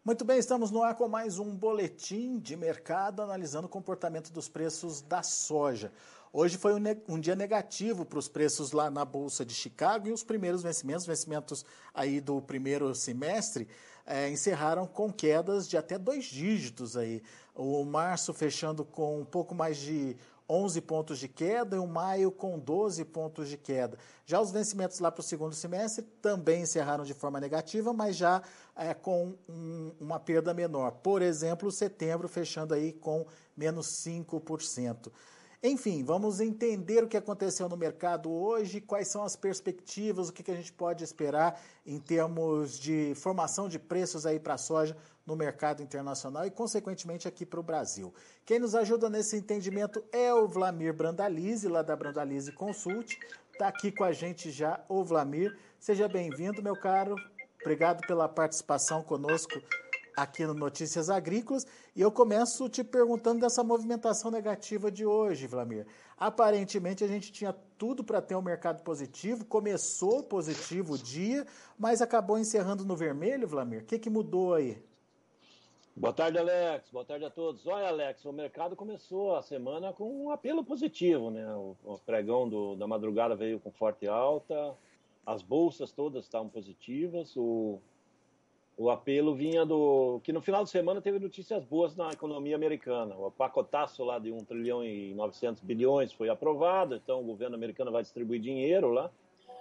Muito bem, estamos no ar com mais um boletim de mercado analisando o comportamento dos preços da soja. Hoje foi um dia negativo para os preços lá na Bolsa de Chicago e os primeiros vencimentos aí do primeiro semestre encerraram com quedas de até 2 dígitos aí. O março fechando com um pouco mais de 11 pontos de queda e o maio com 12 pontos de queda. Já os vencimentos lá para o segundo semestre também encerraram de forma negativa, mas já com uma perda menor. Por exemplo, setembro fechando aí com menos 5%. Enfim, vamos entender o que aconteceu no mercado hoje, quais são as perspectivas, o que a gente pode esperar em termos de formação de preços aí para a soja no mercado internacional e, consequentemente, aqui para o Brasil. Quem nos ajuda nesse entendimento é o Vlamir Brandalize, lá da Brandalize Consult. Está aqui com a gente já o Vlamir. Seja bem-vindo, meu caro. Obrigado pela participação conosco aqui no Notícias Agrícolas, e eu começo te perguntando dessa movimentação negativa de hoje, Vlamir. Aparentemente a gente tinha tudo para ter um mercado positivo, começou positivo o dia, mas acabou encerrando no vermelho, Vlamir. O que mudou aí? Boa tarde, Alex. Boa tarde a todos. Olha, Alex, o mercado começou a semana com um apelo positivo, né? O pregão da madrugada veio com forte alta, as bolsas todas estavam positivas, o apelo vinha que no final de semana teve notícias boas na economia americana. O pacotaço lá de 1 trilhão e 900 bilhões foi aprovado, então o governo americano vai distribuir dinheiro lá.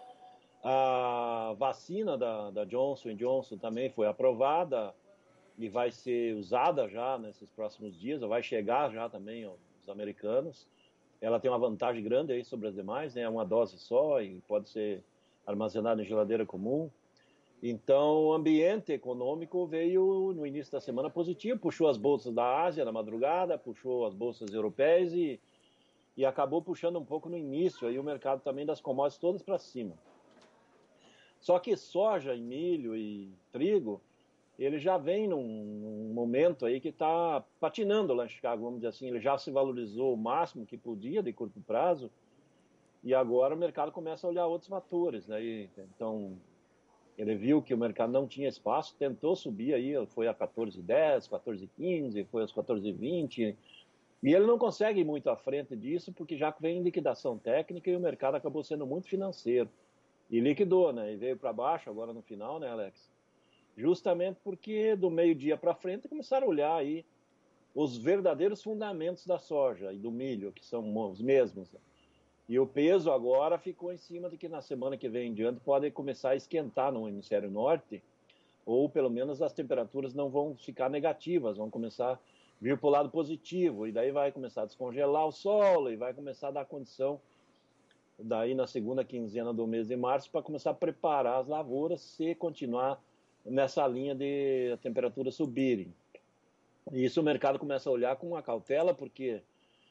A vacina da Johnson Johnson também foi aprovada e vai ser usada já nesses próximos dias, vai chegar já também aos americanos. Ela tem uma vantagem grande aí sobre as demais, né? É uma dose só e pode ser armazenada em geladeira comum. Então, o ambiente econômico veio no início da semana positivo, puxou as bolsas da Ásia na madrugada, puxou as bolsas europeias e acabou puxando um pouco no início aí o mercado também das commodities todas para cima. Só que soja e milho e trigo, ele já vem num momento aí que está patinando lá em Chicago, vamos dizer assim, ele já se valorizou o máximo que podia de curto prazo e agora o mercado começa a olhar outros fatores, né? Então, ele viu que o mercado não tinha espaço, tentou subir aí, foi a 14,10, 14,15, foi aos 14,20, e ele não consegue ir muito à frente disso, porque já vem liquidação técnica e o mercado acabou sendo muito financeiro. E liquidou, né? E veio para baixo agora no final, né, Alex? Justamente porque do meio-dia para frente começaram a olhar aí os verdadeiros fundamentos da soja e do milho, que são os mesmos, né? E o peso agora ficou em cima de que na semana que vem em diante pode começar a esquentar no hemisfério norte, ou pelo menos as temperaturas não vão ficar negativas, vão começar a vir para o lado positivo, e daí vai começar a descongelar o solo, e vai começar a dar condição, daí na segunda quinzena do mês de março, para começar a preparar as lavouras se continuar nessa linha de temperaturas subirem. E isso o mercado começa a olhar com uma cautela, porque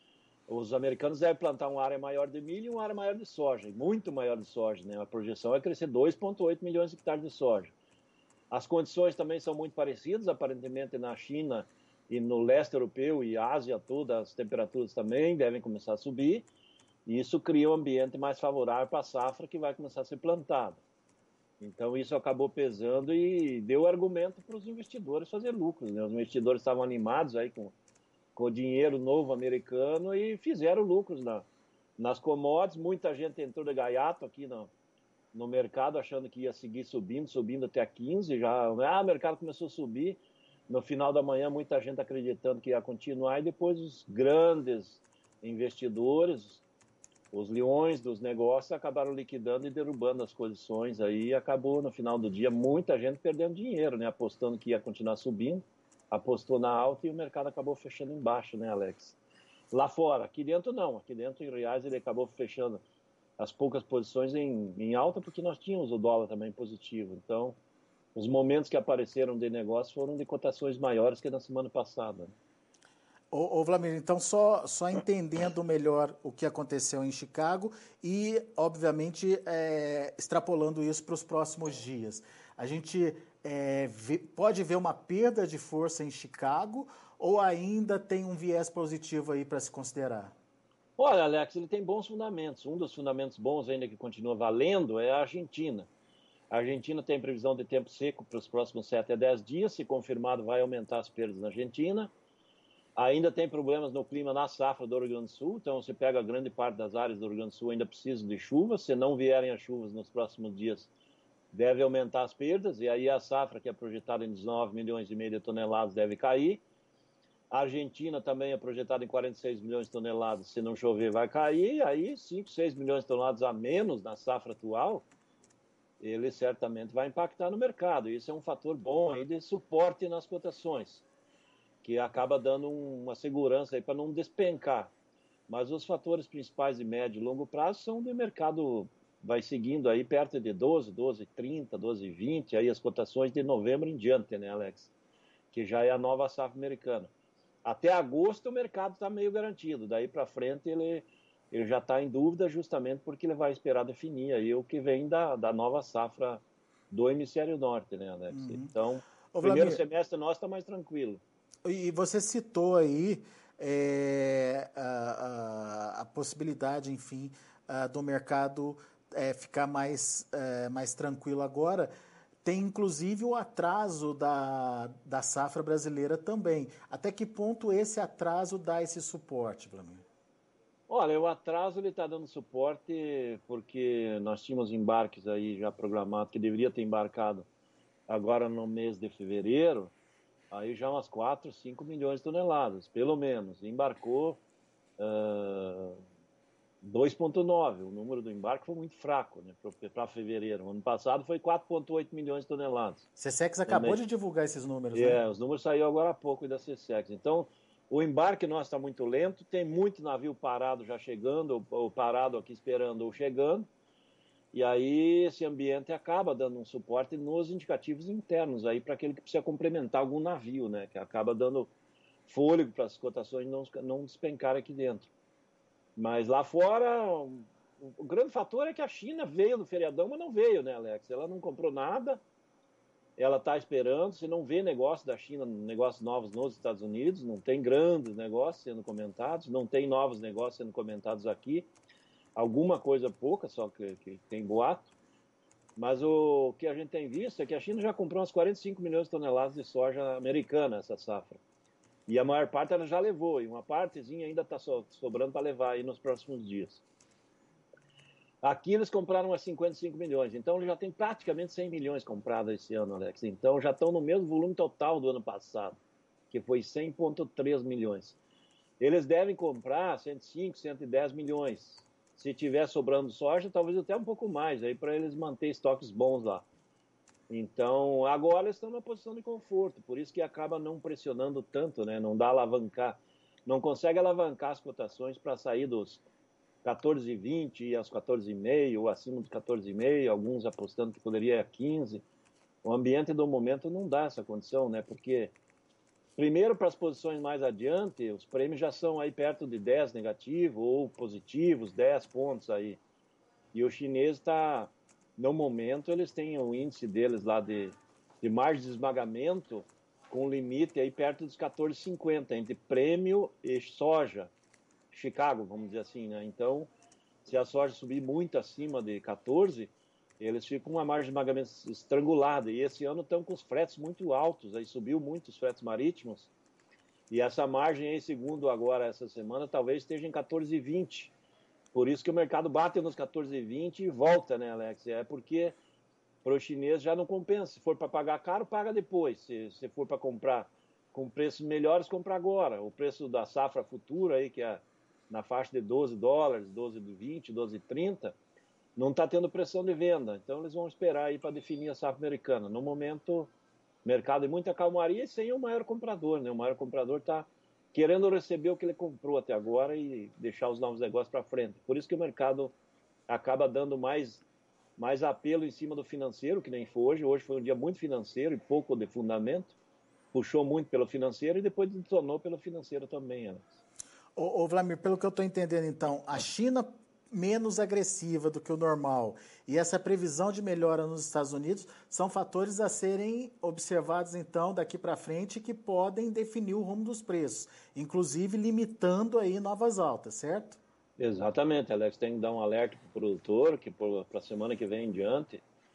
os americanos devem plantar uma área maior de milho e uma área maior de soja, muito maior de soja, né? A projeção é crescer 2,8 milhões de hectares de soja. As condições também são muito parecidas, aparentemente na China e no leste europeu e Ásia toda, as temperaturas também devem começar a subir, e isso cria um ambiente mais favorável para a safra que vai começar a ser plantada. Então isso acabou pesando e deu argumento para os investidores fazer lucros, né? Os investidores estavam animados aí com o dinheiro novo americano e fizeram lucros nas commodities. Muita gente entrou de gaiato aqui no mercado achando que ia seguir subindo até a 15, já o mercado começou a subir. No final da manhã, muita gente acreditando que ia continuar e depois os grandes investidores, os leões dos negócios, acabaram liquidando e derrubando as posições aí. Acabou no final do dia muita gente perdendo dinheiro, né? Apostando que ia continuar subindo. Apostou na alta e o mercado acabou fechando embaixo, né, Alex? Lá fora, aqui dentro não. Aqui dentro, em reais, ele acabou fechando as poucas posições em alta, porque nós tínhamos o dólar também positivo. Então, os momentos que apareceram de negócio foram de cotações maiores que na semana passada. Ô Vlamir, então só entendendo melhor o que aconteceu em Chicago e, obviamente, extrapolando isso para os próximos dias. A gente pode ver uma perda de força em Chicago ou ainda tem um viés positivo aí para se considerar? Olha, Alex, ele tem bons fundamentos. Um dos fundamentos bons ainda que continua valendo é a Argentina. A Argentina tem previsão de tempo seco para os próximos 7 a 10 dias. Se confirmado, vai aumentar as perdas na Argentina. Ainda tem problemas no clima na safra do Rio Grande do Sul. Então, você pega a grande parte das áreas do Rio Grande do Sul ainda precisam de chuvas. Se não vierem as chuvas nos próximos dias, deve aumentar as perdas. E aí a safra, que é projetada em 19 milhões e meio de toneladas, deve cair. A Argentina também é projetada em 46 milhões de toneladas. Se não chover, vai cair. Aí 5, 6 milhões de toneladas a menos na safra atual, ele certamente vai impactar no mercado. Isso é um fator bom aí de suporte nas cotações, que acaba dando uma segurança aí para não despencar. Mas os fatores principais de médio e longo prazo são do mercado, vai seguindo aí perto de 12, 12,30, 12,20, aí as cotações de novembro em diante, né, Alex? Que já é a nova safra americana. Até agosto o mercado está meio garantido, daí para frente ele já está em dúvida justamente porque ele vai esperar definir aí o que vem da nova safra do hemisfério norte, né, Alex? Então, o primeiro semestre nosso está mais tranquilo. E você citou aí a possibilidade, enfim, do mercado ficar mais tranquilo agora. Tem, inclusive, o atraso da safra brasileira também. Até que ponto esse atraso dá esse suporte, Vlamir? Olha, o atraso ele está dando suporte porque nós tínhamos embarques aí já programados, que deveria ter embarcado agora no mês de fevereiro, aí já umas 4, 5 milhões de toneladas, pelo menos. Embarcou 2,9. O número do embarque foi muito fraco, né, para fevereiro. O ano passado foi 4,8 milhões de toneladas. CSEX acabou de divulgar esses números, né? Os números saíram agora há pouco da CSEX. Então, o embarque nosso está muito lento, tem muito navio parado já chegando, ou parado aqui esperando ou chegando. E aí esse ambiente acaba dando um suporte nos indicativos internos aí para aquele que precisa complementar algum navio, né? Que acaba dando fôlego para as cotações não despencarem aqui dentro. Mas lá fora, o grande fator é que a China veio no feriadão, mas não veio, né, Alex? Ela não comprou nada, ela está esperando. Se não vê negócio da China, negócios novos nos Estados Unidos, não tem grandes negócios sendo comentados, não tem novos negócios sendo comentados aqui. Alguma coisa pouca, só que tem boato. Mas o que a gente tem visto é que a China já comprou umas 45 milhões de toneladas de soja americana, essa safra. E a maior parte ela já levou, e uma partezinha ainda está sobrando para levar aí nos próximos dias. Aqui eles compraram umas 55 milhões, então eles já tem praticamente 100 milhões comprados esse ano, Alex. Então já estão no mesmo volume total do ano passado, que foi 100,3 milhões. Eles devem comprar 105, 110 milhões. Se tiver sobrando soja, talvez até um pouco mais, aí para eles manter estoques bons lá. Então, agora eles estão numa posição de conforto, por isso que acaba não pressionando tanto, né? Não dá alavancar, não consegue alavancar as cotações para sair dos 14,20 e aos 14,5, ou acima dos 14,5, alguns apostando que poderia ir a 15. O ambiente do momento não dá essa condição, né? Porque, primeiro, para as posições mais adiante, os prêmios já são aí perto de 10 negativo ou positivos, 10 pontos aí. E o chinês está, no momento, eles têm o índice deles lá de margem de esmagamento com limite aí perto dos 14,50 entre prêmio e soja. Chicago, vamos dizer assim, né? Então, se a soja subir muito acima de 14, eles ficam com uma margem de esmagamento estrangulada. E esse ano estão com os fretes muito altos, aí subiu muito os fretes marítimos. E essa margem aí, segundo agora essa semana, talvez esteja em 14,20. Por isso que o mercado bate nos 14,20 e volta, né, Alex? É porque para o chinês já não compensa. Se for para pagar caro, paga depois. Se for para comprar com preços melhores, compra agora. O preço da safra futura aí, que é na faixa de $12, 12,20, 12,30, não está tendo pressão de venda. Então eles vão esperar aí para definir a safra americana. No momento, mercado é muita calmaria e sem o maior comprador, né? O maior comprador está querendo receber o que ele comprou até agora e deixar os novos negócios para frente. Por isso que o mercado acaba dando mais apelo em cima do financeiro, que nem foi hoje. Hoje foi um dia muito financeiro e pouco de fundamento. Puxou muito pelo financeiro e depois detonou pelo financeiro também, Alex. Ô Vlamir, pelo que eu estou entendendo, então, a China menos agressiva do que o normal e essa previsão de melhora nos Estados Unidos são fatores a serem observados, então, daqui para frente, que podem definir o rumo dos preços, inclusive limitando aí novas altas, certo? Exatamente, Alex. Tem que dar um alerta para o produtor, que para a semana que vem em diante,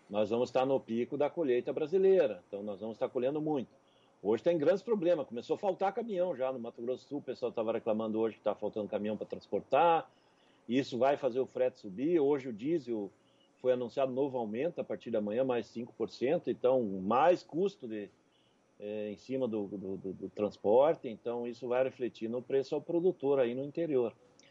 nós vamos estar no pico da colheita brasileira, então nós vamos estar colhendo muito. Hoje tem grandes problemas, começou a faltar caminhão já no Mato Grosso do Sul, o pessoal estava reclamando hoje que está faltando caminhão para transportar, isso vai fazer o frete subir. Hoje o diesel foi anunciado novo aumento a partir da manhã, mais 5%, então mais custo em cima do transporte, então isso vai refletir no preço ao produtor aí no interior.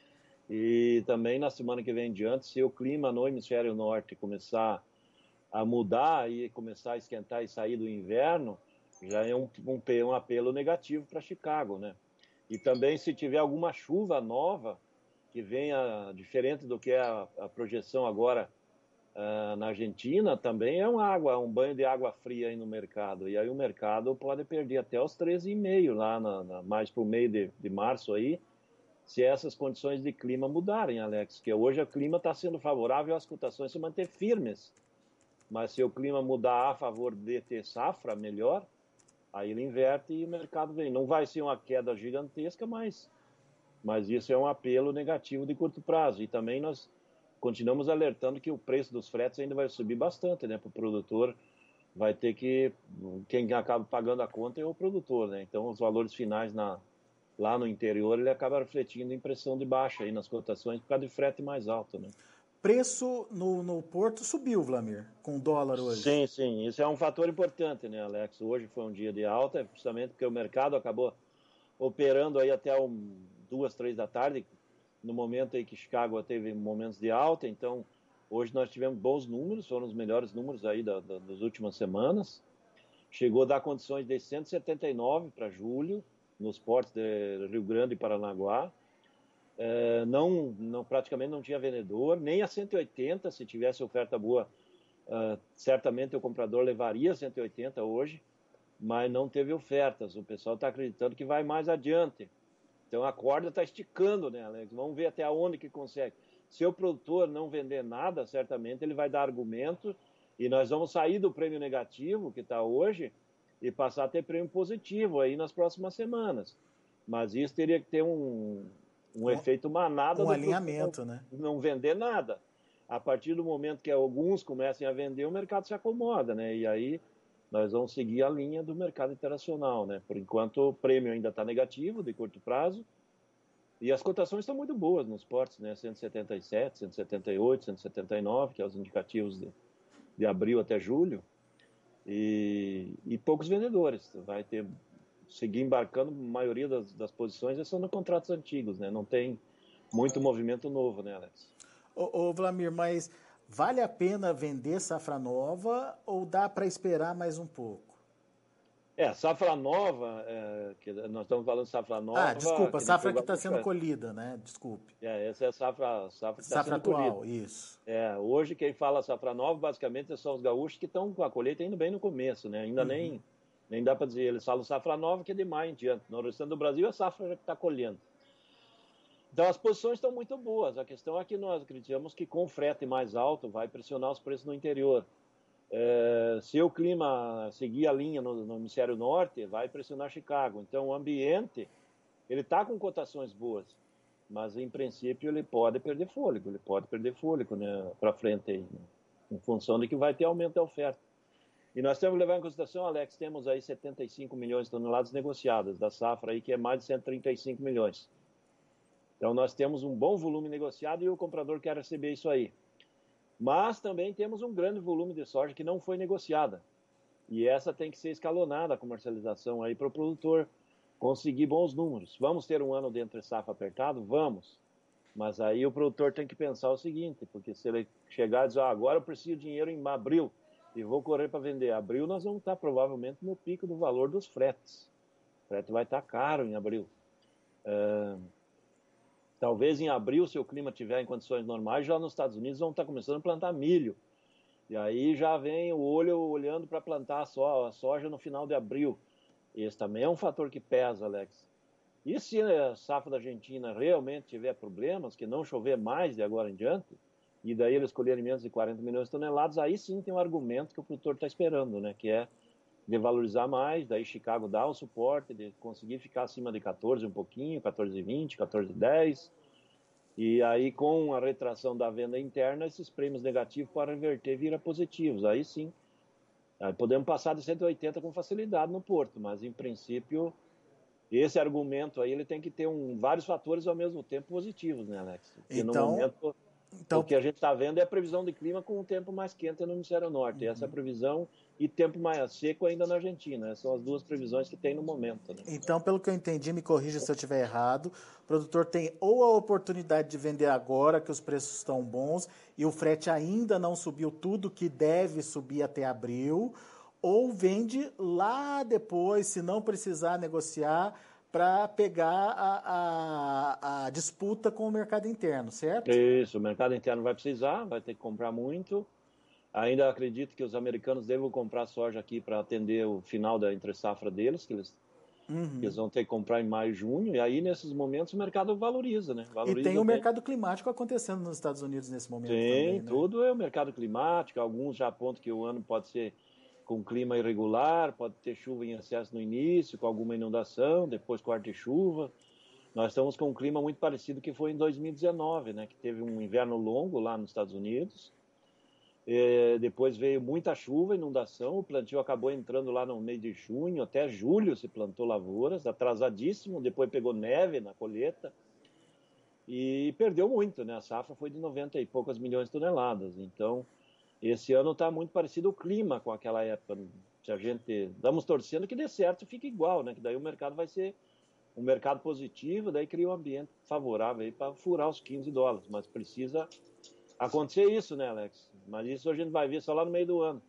E também na semana que vem em diante, se o clima no hemisfério norte começar a mudar e começar a esquentar e sair do inverno, já é um apelo negativo para Chicago, né? E também se tiver alguma chuva nova, que venha diferente do que é a projeção agora na Argentina, também é um banho de água fria aí no mercado. E aí o mercado pode perder até os 13,5 lá, mais para o meio de março aí, se essas condições de clima mudarem, Alex. Que hoje o clima está sendo favorável às cotações se manter firmes. Mas se o clima mudar a favor de ter safra melhor, aí ele inverte e o mercado vem. Não vai ser uma queda gigantesca, mas isso é um apelo negativo de curto prazo. E também nós continuamos alertando que o preço dos fretes ainda vai subir bastante, né? Para o produtor, vai ter que... Quem acaba pagando a conta é o produtor, né? Então, os valores finais lá no interior, ele acaba refletindo em pressão de baixa aí nas cotações por causa de frete mais alto, né? Preço no porto subiu, Vlamir, com o dólar hoje. Sim, sim. Isso é um fator importante, né, Alex? Hoje foi um dia de alta, justamente porque o mercado acabou operando aí até 2, 3 da tarde, no momento aí que Chicago teve momentos de alta. Então, hoje nós tivemos bons números, foram os melhores números aí das últimas semanas. Chegou a dar condições de 179 para julho, nos portos de Rio Grande e Paranaguá. Praticamente não tinha vendedor, nem a 180, se tivesse oferta boa, certamente o comprador levaria 180 hoje, mas não teve ofertas. O pessoal está acreditando que vai mais adiante. Então a corda está esticando, né, Alex? Vamos ver até onde que consegue. Se o produtor não vender nada, certamente ele vai dar argumento e nós vamos sair do prêmio negativo que está hoje e passar a ter prêmio positivo aí nas próximas semanas. Mas isso teria que ter um efeito manada um do alinhamento, né? Não vender nada. A partir do momento que alguns comecem a vender, o mercado se acomoda, né? E aí nós vamos seguir a linha do mercado internacional, né? Por enquanto o prêmio ainda está negativo, de curto prazo, e as cotações estão muito boas nos portos, né? 177, 178, 179, que é os indicativos de abril até julho, e poucos vendedores. Vai seguir embarcando, a maioria das posições são nos contratos antigos, né? Não tem muito movimento novo, né, Alex? Ô Vlamir, mas vale a pena vender safra nova ou dá para esperar mais um pouco? Safra nova, que nós estamos falando de safra nova... Desculpa, safra que está sendo colhida, né? Desculpe. Essa é a safra que está sendo atual, colhida. isso. Hoje quem fala safra nova, basicamente, são os gaúchos que estão com a colheita indo bem no começo, né? Ainda nem dá para dizer, eles falam safra nova que é de maio em diante. No restante do Brasil, a safra já está colhendo. Então as posições estão muito boas. A questão é que nós acreditamos que com frete mais alto vai pressionar os preços no interior. Se o clima seguir a linha no hemisfério norte, vai pressionar Chicago. Então o ambiente, ele está com cotações boas, mas em princípio ele pode perder fôlego, né, para frente aí, né, em função de que vai ter aumento da oferta. E nós temos que levar em consideração, Alex, temos aí 75 milhões de toneladas negociadas da safra aí, que é mais de 135 milhões. Então nós temos um bom volume negociado e o comprador quer receber isso aí. Mas também temos um grande volume de soja que não foi negociada. E essa tem que ser escalonada, a comercialização aí para o produtor conseguir bons números. Vamos ter um ano de entre safra apertado? Vamos. Mas aí o produtor tem que pensar o seguinte, porque se ele chegar e dizer, agora eu preciso de dinheiro em abril e vou correr para vender. Abril nós vamos estar provavelmente no pico do valor dos fretes. O frete vai estar caro em abril. Talvez em abril, se o clima estiver em condições normais, já nos Estados Unidos vão estar começando a plantar milho. E aí já vem o olho olhando para plantar a soja no final de abril. Esse também é um fator que pesa, Alex. E se a safra da Argentina realmente tiver problemas, que não chover mais de agora em diante, e daí eles colherem menos de 40 milhões de toneladas, aí sim tem um argumento que o produtor está esperando, né? Que é de valorizar mais, daí Chicago dá o suporte de conseguir ficar acima de 14 um pouquinho, 14,20, 14,10. E aí, com a retração da venda interna, esses prêmios negativos podem reverter e virar positivos. Aí sim, aí podemos passar de 180 com facilidade no Porto, mas em princípio, esse argumento aí ele tem que ter vários fatores ao mesmo tempo positivos, né, Alex? Porque no Então, momento, o que a gente está vendo é a previsão de clima com o tempo mais quente no hemisfério norte. Essa é a previsão, e tempo mais seco ainda na Argentina. Essas são as duas previsões que tem no momento, né? Então, pelo que eu entendi, me corrija se eu estiver errado, o produtor tem ou a oportunidade de vender agora, que os preços estão bons, e o frete ainda não subiu tudo que deve subir até abril, ou vende lá depois, se não precisar negociar, para pegar a disputa com o mercado interno, certo? Isso, o mercado interno vai precisar, vai ter que comprar muito. Ainda acredito que os americanos devam comprar soja aqui para atender o final da entre-safra deles, que eles vão ter que comprar em maio e junho, e aí nesses momentos o mercado valoriza, né? E tem Valoriza o bem. mercado climático acontecendo nos Estados Unidos nesse momento Sim, também, né? tudo é o mercado climático, alguns já apontam que o ano pode ser com clima irregular, pode ter chuva em excesso no início, com alguma inundação, depois corte de chuva. Nós estamos com um clima muito parecido que foi em 2019, né? Que teve um inverno longo lá nos Estados Unidos. Depois veio muita chuva, inundação, o plantio acabou entrando lá no mês de junho, até julho se plantou lavouras, atrasadíssimo, depois pegou neve na colheita e perdeu muito, né? A safra foi de 90 e poucas milhões de toneladas. Então, esse ano está muito parecido o clima com aquela época. Se a gente estamos torcendo que dê certo e fique igual, né? Que daí o mercado vai ser um mercado positivo, daí cria um ambiente favorável para furar os $15, mas precisa acontecer isso, né, Alex? Mas isso a gente vai ver só lá no meio do ano.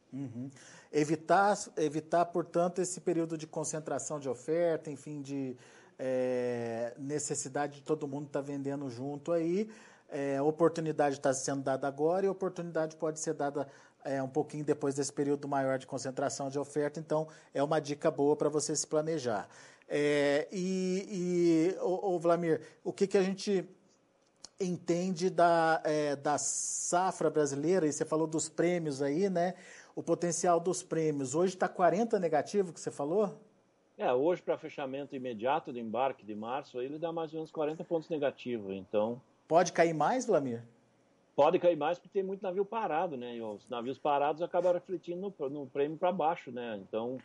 Evitar, portanto, esse período de concentração de oferta, enfim, de necessidade de todo mundo estar vendendo junto aí. A oportunidade está sendo dada agora e a oportunidade pode ser dada um pouquinho depois desse período maior de concentração de oferta, então é uma dica boa para você se planejar. Vlamir, o que a gente entende da safra brasileira, e você falou dos prêmios aí, né? O potencial dos prêmios. Hoje está 40 negativo, que você falou? Hoje para fechamento imediato do embarque de março, ele dá mais ou menos 40 pontos negativos, então... Pode cair mais, Vlamir? Pode cair mais porque tem muito navio parado, né? E os navios parados acabam refletindo no prêmio para baixo, né? Então,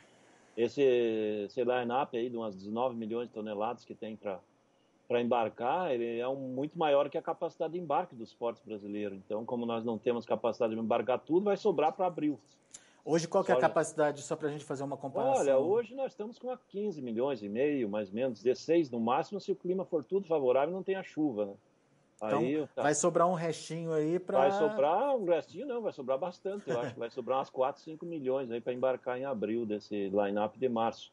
esse line-up aí de umas 19 milhões de toneladas que tem para embarcar, ele é muito maior que a capacidade de embarque dos portos brasileiros. Então, como nós não temos capacidade de embarcar tudo, vai sobrar para abril. Hoje, qual que é a capacidade, só para a gente fazer uma comparação? Olha, hoje nós estamos com 15 milhões e meio, mais ou menos, 16 no máximo, se o clima for tudo favorável e não tem a chuva, né? Então, vai sobrar um restinho aí para... Vai sobrar um restinho, não, vai sobrar bastante, eu acho que vai sobrar umas 4, 5 milhões aí para embarcar em abril desse line-up de março.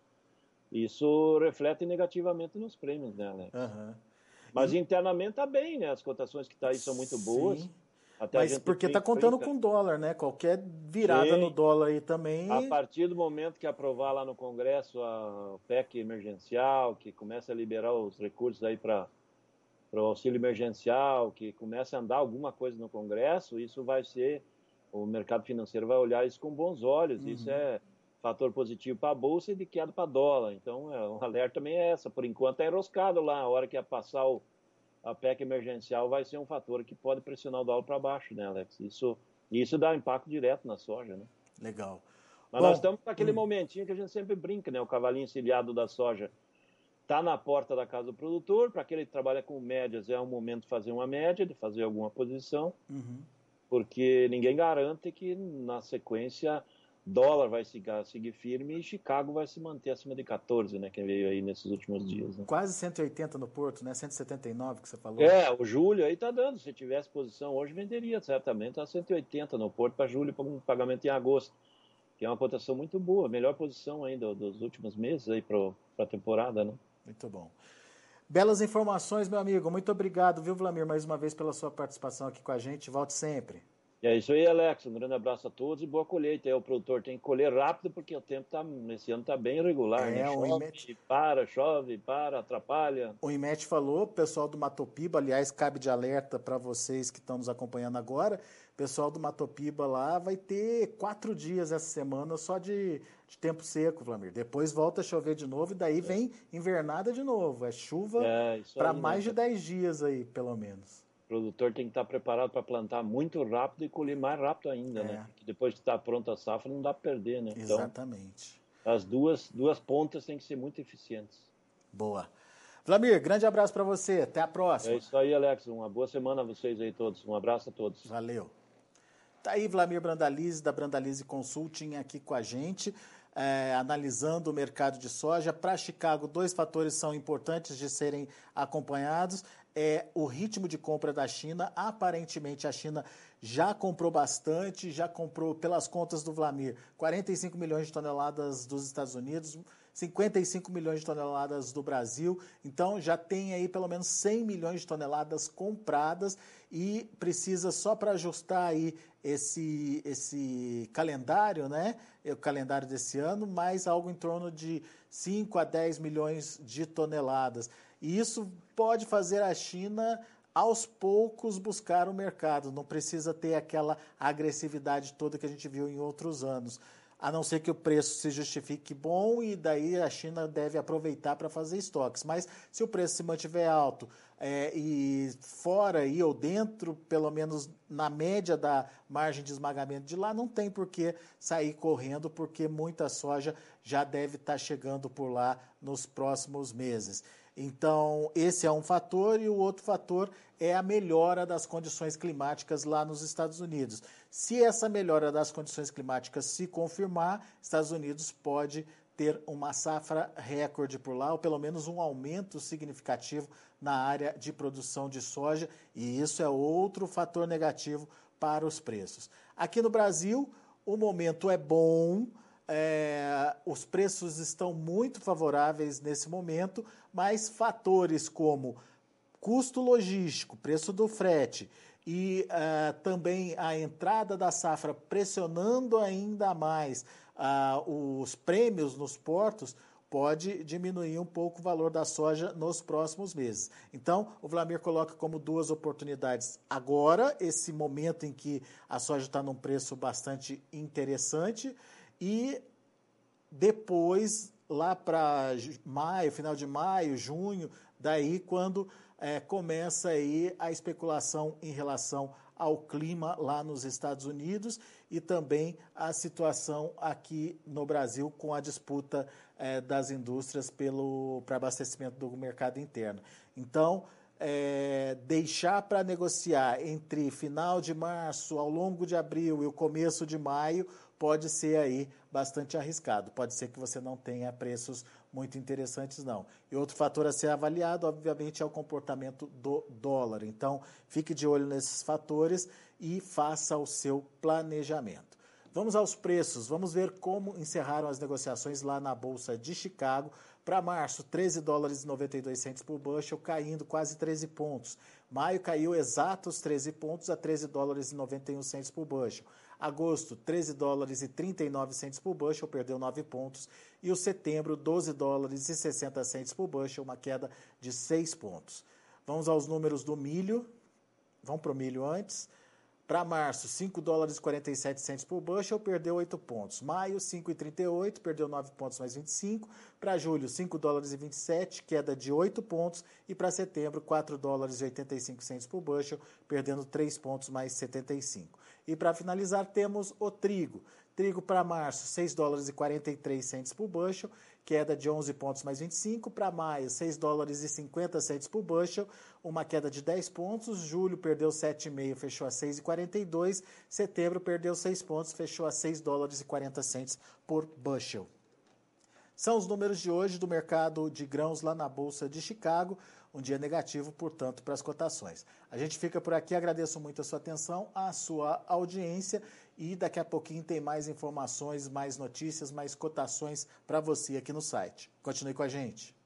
Isso reflete negativamente nos prêmios, né, Alex? Mas internamente está bem, né? As cotações que está aí são muito boas. Sim. Até Mas porque está contando com dólar, né? Qualquer virada no dólar aí também... A partir do momento que aprovar lá no Congresso a PEC emergencial, que começa a liberar os recursos aí para o auxílio emergencial, que começa a andar alguma coisa no Congresso, isso vai ser... O mercado financeiro vai olhar isso com bons olhos. Isso é fator positivo para a Bolsa e de queda para dólar. Então, o alerta também é essa. Por enquanto, é enroscado lá. A hora que passar a PEC emergencial vai ser um fator que pode pressionar o dólar para baixo, né, Alex? Isso dá impacto direto na soja, né? Legal. Mas nós estamos naquele momentinho que a gente sempre brinca, né? O cavalinho encilhado da soja está na porta da casa do produtor. Para aquele que trabalha com médias, é um momento de fazer uma média, de fazer alguma posição, porque ninguém garante que na sequência dólar vai seguir firme e Chicago vai se manter acima de 14, né? Que veio aí nesses últimos dias. Né? Quase 180 no Porto, né? 179 que você falou. O julho aí tá dando. Se tivesse posição hoje, venderia certamente a 180 no Porto para julho, para um pagamento em agosto, que é uma cotação muito boa, melhor posição ainda dos últimos meses aí para a temporada, né? Muito bom. Belas informações, meu amigo. Muito obrigado, viu, Vlamir, mais uma vez pela sua participação aqui com a gente. Volte sempre. E é isso aí, Alex. Um grande abraço a todos e boa colheita. O produtor tem que colher rápido porque o tempo nesse ano está bem irregular, né? Chove, para, atrapalha. O IMET falou, pessoal do Matopiba, aliás, cabe de alerta para vocês que estão nos acompanhando agora, pessoal do Matopiba lá vai ter 4 dias essa semana só de tempo seco, Vlamir. Depois volta a chover de novo e daí vem invernada de novo. É chuva para mais de 10 dias aí, pelo menos. O produtor tem que estar preparado para plantar muito rápido e colher mais rápido ainda, né? Porque depois que está pronta a safra, não dá para perder, né? Exatamente. Então, as duas pontas têm que ser muito eficientes. Boa. Vlamir, grande abraço para você. Até a próxima. É isso aí, Alex. Uma boa semana a vocês aí todos. Um abraço a todos. Valeu. Tá aí Vlamir Brandalize, da Brandalize Consulting, aqui com a gente, analisando o mercado de soja. Para Chicago, 2 fatores são importantes de serem acompanhados. O ritmo de compra da China. Aparentemente, a China já comprou bastante, já comprou, pelas contas do Vlamir, 45 milhões de toneladas dos Estados Unidos, 55 milhões de toneladas do Brasil. Então, já tem aí pelo menos 100 milhões de toneladas compradas e precisa só para ajustar aí esse calendário, né? O calendário desse ano, mais algo em torno de 5 a 10 milhões de toneladas. E isso pode fazer a China, aos poucos, buscar o mercado. Não precisa ter aquela agressividade toda que a gente viu em outros anos. A não ser que o preço se justifique bom e daí a China deve aproveitar para fazer estoques. Mas se o preço se mantiver alto e fora aí, ou dentro, pelo menos na média da margem de esmagamento de lá, não tem por que sair correndo, porque muita soja já deve estar chegando por lá nos próximos meses. Então, esse é um fator, e o outro fator é a melhora das condições climáticas lá nos Estados Unidos. Se essa melhora das condições climáticas se confirmar, Estados Unidos pode ter uma safra recorde por lá, ou pelo menos um aumento significativo na área de produção de soja, e isso é outro fator negativo para os preços. Aqui no Brasil, o momento é bom, os preços estão muito favoráveis nesse momento, mas fatores como custo logístico, preço do frete e também a entrada da safra pressionando ainda mais os prêmios nos portos, pode diminuir um pouco o valor da soja nos próximos meses. Então, o Vlamir coloca como 2 oportunidades agora, esse momento em que a soja está num preço bastante interessante, e depois, lá para maio, final de maio, junho, daí quando começa aí a especulação em relação ao clima lá nos Estados Unidos e também a situação aqui no Brasil com a disputa das indústrias para abastecimento do mercado interno. Então, deixar para negociar entre final de março, ao longo de abril e o começo de maio pode ser aí bastante arriscado. Pode ser que você não tenha preços muito interessantes, não. E outro fator a ser avaliado, obviamente, é o comportamento do dólar. Então, fique de olho nesses fatores e faça o seu planejamento. Vamos aos preços. Vamos ver como encerraram as negociações lá na Bolsa de Chicago. Para março, 13 dólares e 92 centos por bushel, caindo quase 13 pontos. Maio caiu exatos 13 pontos a 13 dólares e 91 centos por bushel. Agosto, 13 dólares e 39 centos por bushel, perdeu 9 pontos. E o setembro, 12 dólares e 60 centos por bushel, uma queda de 6 pontos. Vamos aos números do milho. Vamos para o milho antes. Para março, 5 dólares e 47 centos por bushel, perdeu 8 pontos. Maio, 5,38, perdeu 9 pontos mais 25. Para julho, 5 dólares e 27, queda de 8 pontos. E para setembro, 4 dólares e 85 centos por bushel, perdendo 3 pontos mais 75. E para finalizar, temos o trigo. Trigo para março, 6 dólares e 43 centos por bushel, queda de 11 pontos mais 25. Para maio, 6 dólares e 50 centos por bushel, uma queda de 10 pontos. Julho perdeu 7,5, fechou a 6,42. Setembro perdeu 6 pontos, fechou a 6 dólares e 40 centos por bushel. São os números de hoje do mercado de grãos lá na Bolsa de Chicago. Um dia negativo, portanto, para as cotações. A gente fica por aqui, agradeço muito a sua atenção, a sua audiência, e daqui a pouquinho tem mais informações, mais notícias, mais cotações para você aqui no site. Continue com a gente.